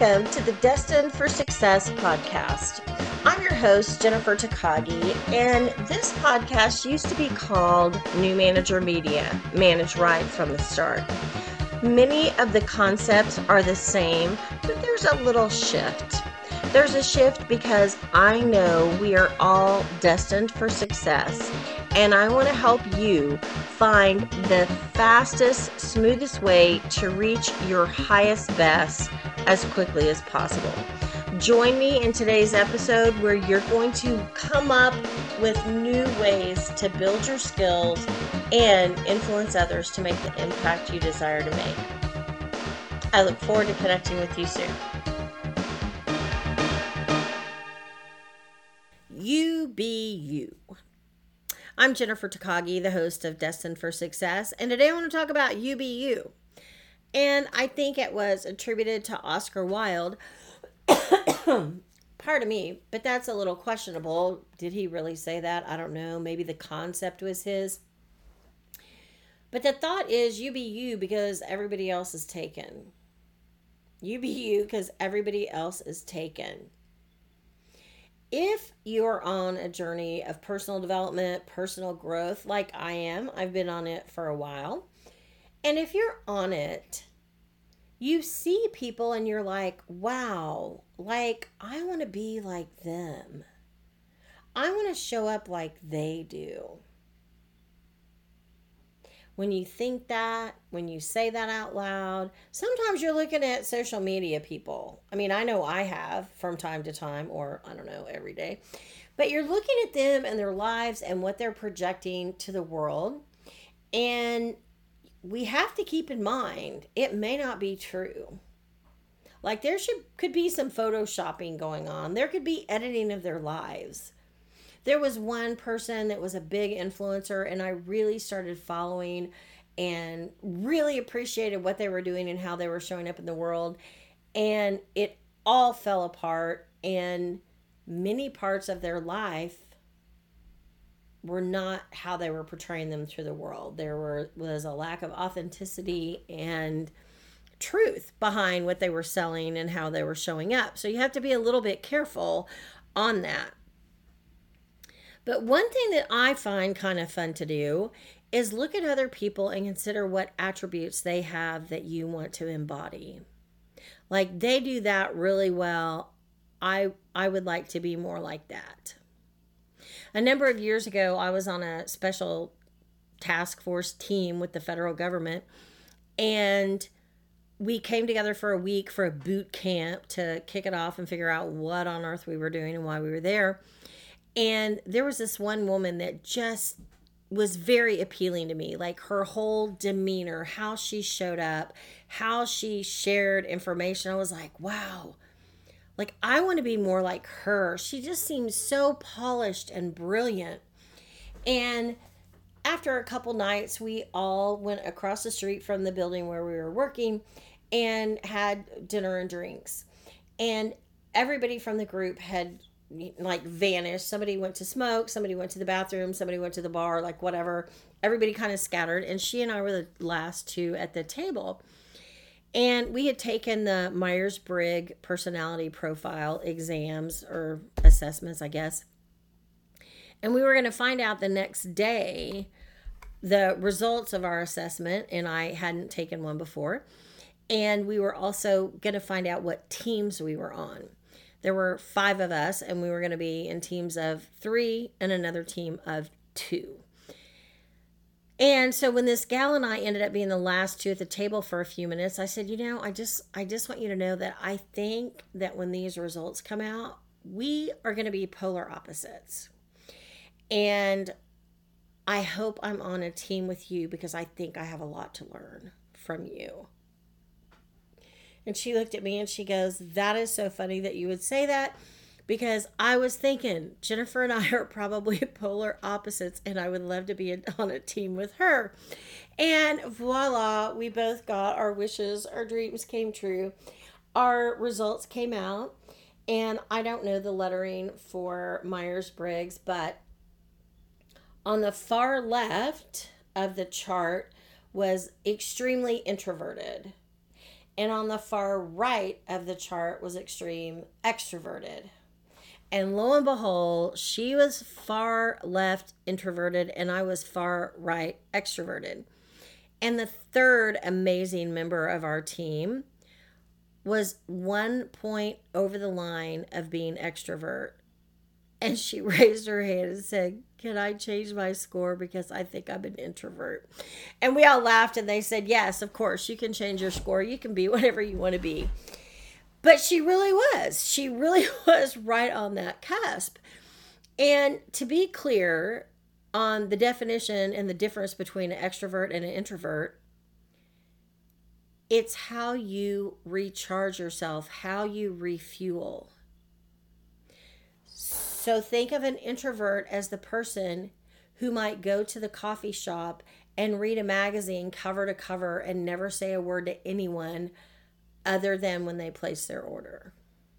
Welcome to the Destined for Success podcast. I'm your host, Jennifer Takagi, and this podcast used to be called New Manager Media, Manage Right from the Start. Many of the concepts are the same, but there's a little shift. There's a shift because I know we are all destined for success, and I want to help you find the fastest, smoothest way to reach your highest best as quickly as possible. Join me in today's episode where you're going to come up with new ways to build your skills and influence others to make the impact you desire to make. I look forward to connecting with you soon. You be you. I'm Jennifer Takagi, the host of Destined for Success, and today I want to talk about you be you. And I think it was attributed to Oscar Wilde. Pardon me, but that's a little questionable. Did he really say that? I don't know. Maybe the concept was his. But the thought is you be you because everybody else is taken. You be you because everybody else is taken. If you're on a journey of personal development, personal growth, like I am, I've been on it for a while. And if you're on it, you see people and you're like, wow, like I want to be like them. I want to show up like they do. When you think that, when you say that out loud, sometimes you're looking at social media people. I mean, I know I have from time to time, or I don't know, every day. But you're looking at them and their lives and what they're projecting to the world. And we have to keep in mind, it may not be true. Like could be some photoshopping going on. There could be editing of their lives. There was one person that was a big influencer and I really started following and really appreciated what they were doing and how they were showing up in the world. And it all fell apart, and many parts of their life were not how they were portraying them to the world. There was a lack of authenticity and truth behind what they were selling and how they were showing up. So you have to be a little bit careful on that. But one thing that I find kind of fun to do is look at other people and consider what attributes they have that you want to embody. Like they do that really well. I would like to be more like that. A number of years ago, I was on a special task force team with the federal government, and we came together for a week for a boot camp to kick it off and figure out what on earth we were doing and why we were there. And there was this one woman that just was very appealing to me, like her whole demeanor, how she showed up, how she shared information. I was like, wow, like I want to be more like her. She just seems so polished and brilliant. And after a couple nights, we all went across the street from the building where we were working and had dinner and drinks. And everybody from the group had like vanished. Somebody went to smoke, somebody went to the bathroom, somebody went to the bar, like whatever. Everybody kind of scattered, and she and I were the last two at the table. And we had taken the Myers-Briggs personality profile exams or assessments, I guess. And we were going to find out the next day the results of our assessment, and I hadn't taken one before. And we were also going to find out what teams we were on. There were 5 of us, and we were going to be in teams of 3 and another team of 2. And so when this gal and I ended up being the last 2 at the table for a few minutes, I said, I just want you to know that I think that when these results come out, we are going to be polar opposites. And I hope I'm on a team with you because I think I have a lot to learn from you. And she looked at me and she goes, that is so funny that you would say that, because I was thinking Jennifer and I are probably polar opposites and I would love to be on a team with her. And voila, we both got our wishes, our dreams came true. Our results came out, and I don't know the lettering for Myers-Briggs, but on the far left of the chart was extremely introverted. And on the far right of the chart was extreme extroverted. And lo and behold, she was far left introverted and I was far right extroverted. And the third amazing member of our team was 1 point over the line of being extrovert. And she raised her hand and said, "Can I change my score because I think I'm an introvert?" And we all laughed and they said, "Yes, of course, you can change your score. You can be whatever you want to be." But she really was. She really was right on that cusp. And to be clear on the definition and the difference between an extrovert and an introvert, it's how you recharge yourself, how you refuel. So think of an introvert as the person who might go to the coffee shop and read a magazine cover to cover and never say a word to anyone other than when they place their order.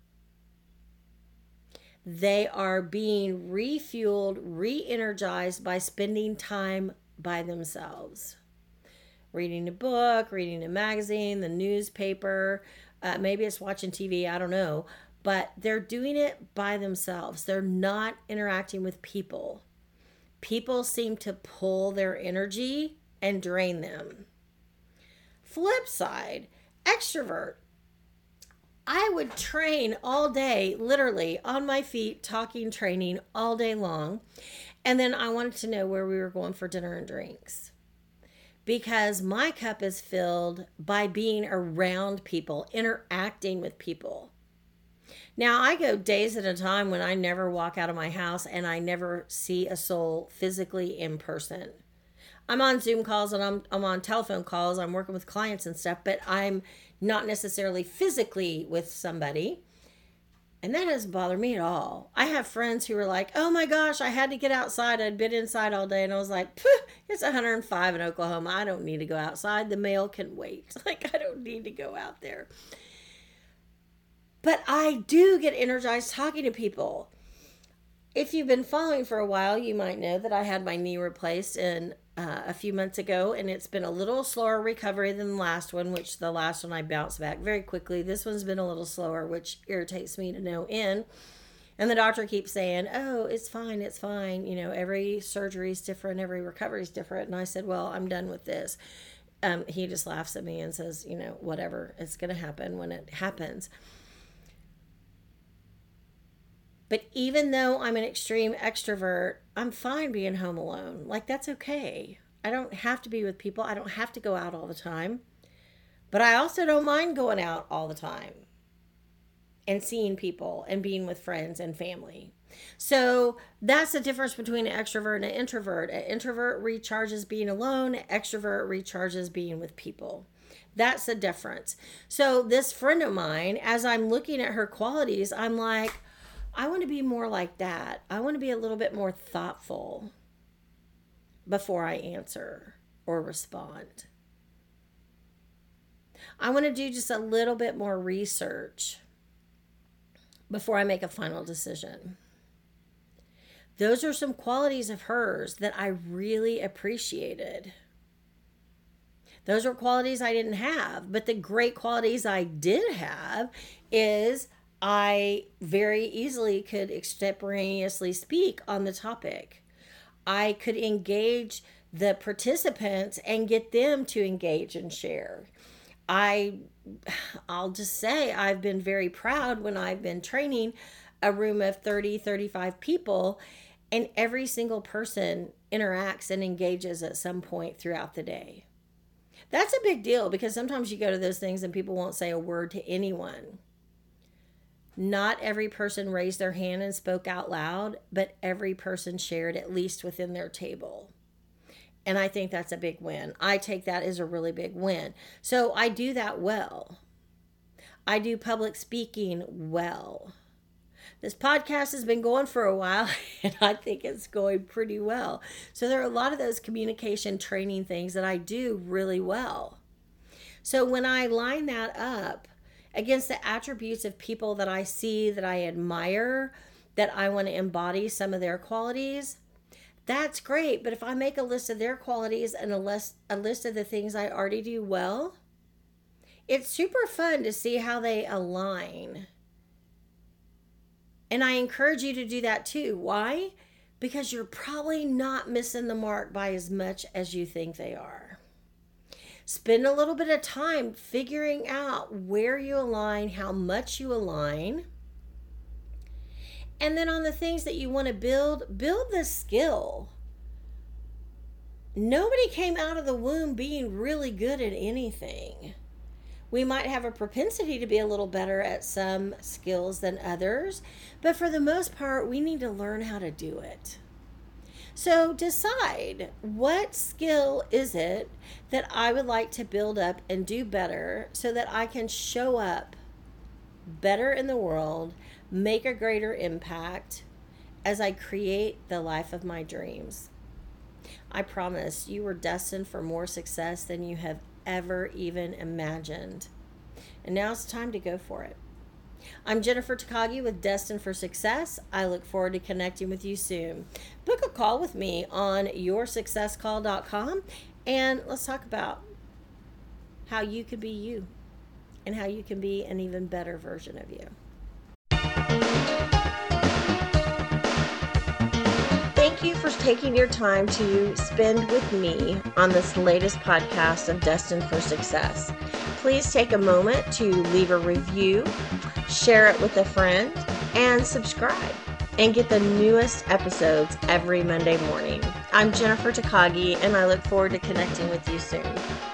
They are being refueled, re-energized by spending time by themselves. Reading a book, reading a magazine, the newspaper, maybe it's watching TV, I don't know. But they're doing it by themselves. They're not interacting with people. People seem to pull their energy and drain them. Flip side, extrovert. I would train all day, literally on my feet, talking, training all day long. And then I wanted to know where we were going for dinner and drinks. Because my cup is filled by being around people, interacting with people. Now, I go days at a time when I never walk out of my house and I never see a soul physically in person. I'm on Zoom calls and I'm on telephone calls. I'm working with clients and stuff, but I'm not necessarily physically with somebody. And that doesn't bother me at all. I have friends who are like, "Oh my gosh, I had to get outside. I'd been inside all day." And I was like, "It's 105 in Oklahoma. I don't need to go outside. The mail can wait." Like, I don't need to go out there. But I do get energized talking to people. If you've been following for a while, you might know that I had my knee replaced a few months ago, and it's been a little slower recovery than the last one, which the last one I bounced back very quickly. This one's been a little slower, which irritates me to no end. And the doctor keeps saying, "Oh, it's fine, it's fine. You know, every surgery is different, every recovery is different." And I said, "Well, I'm done with this." He just laughs at me and says, "You know, whatever, it's going to happen when it happens." But even though I'm an extreme extrovert, I'm fine being home alone. Like, that's okay. I don't have to be with people. I don't have to go out all the time. But I also don't mind going out all the time and seeing people and being with friends and family. So that's the difference between an extrovert and an introvert. An introvert recharges being alone. An extrovert recharges being with people. That's the difference. So this friend of mine, as I'm looking at her qualities, I'm like, I want to be more like that. I want to be a little bit more thoughtful before I answer or respond. I want to do just a little bit more research before I make a final decision. Those are some qualities of hers that I really appreciated. Those are qualities I didn't have, but the great qualities I did have is I very easily could extemporaneously speak on the topic. I could engage the participants and get them to engage and share. I'll just say I've been very proud when I've been training a room of 30, 35 people, and every single person interacts and engages at some point throughout the day. That's a big deal because sometimes you go to those things and people won't say a word to anyone. Not every person raised their hand and spoke out loud, but every person shared at least within their table. And I think that's a big win. I take that as a really big win. So I do that well. I do public speaking well. This podcast has been going for a while and I think it's going pretty well. So there are a lot of those communication training things that I do really well. So when I line that up against the attributes of people that I see, that I admire, that I want to embody some of their qualities, that's great. But if I make a list of their qualities and a list of the things I already do well, It's super fun to see how they align. And I encourage you to do that too. Why? Because you're probably not missing the mark by as much as you think they are. Spend a little bit of time figuring out where you align, how much you align. And then on the things that you want to build the skill. Nobody came out of the womb being really good at anything. We might have a propensity to be a little better at some skills than others, but for the most part, we need to learn how to do it. So decide, what skill is it that I would like to build up and do better so that I can show up better in the world, make a greater impact as I create the life of my dreams. I promise you were destined for more success than you have ever even imagined. And now it's time to go for it. I'm Jennifer Takagi with Destined for Success. I look forward to connecting with you soon. Book a call with me on yoursuccesscall.com and let's talk about how you could be you and how you can be an even better version of you. Thank you for taking your time to spend with me on this latest podcast of Destined for Success. Please take a moment to leave a review, share it with a friend, and subscribe and get the newest episodes every Monday morning. I'm Jennifer Takagi, and I look forward to connecting with you soon.